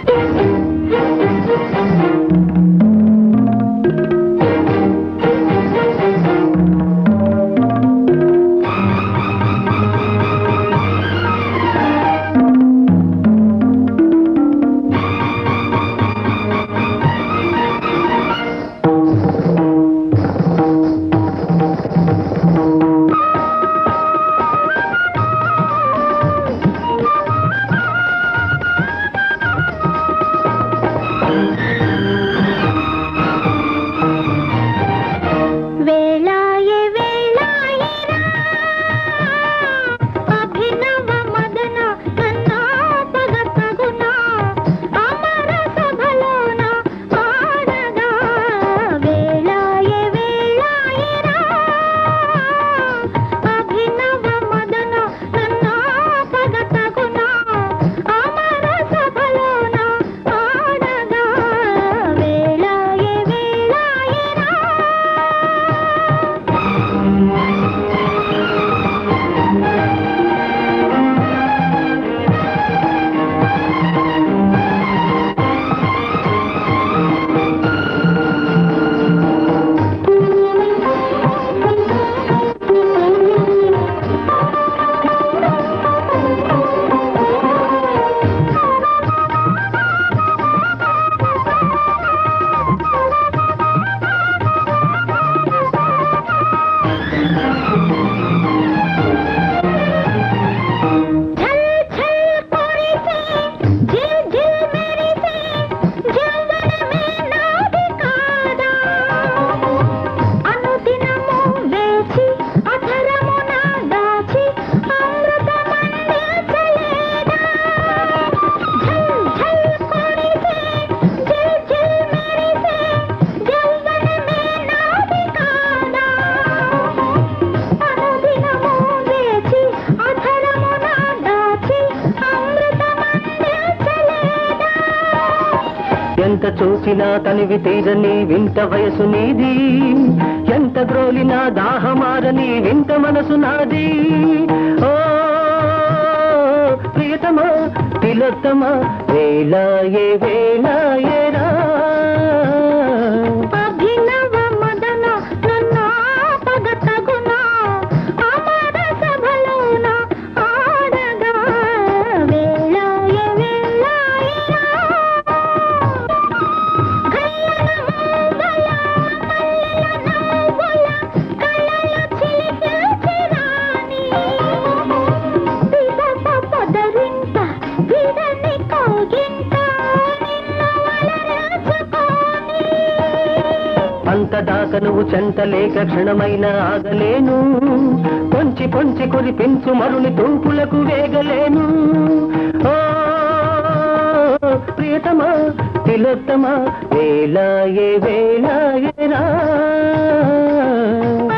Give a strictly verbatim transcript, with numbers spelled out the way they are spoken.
ఎంత చూసినా తనివి తీరని వింత వయసు నీది, ఎంత గ్రోలినా దాహమారని వింత మనసు నాది. ఓ ప్రియతమా తిలోత్తమా వేళ ఏ వేళ ఏరా అంతదాకా నువ్వు చెంతలేక క్షణమైన ఆగలేను, పొంచి పొంచి కురిపించు మరుని తూపులకు వేగలేను. ఓ ప్రియతమా తిలోత్తమా వేళ ఏ వేళ ఏరా.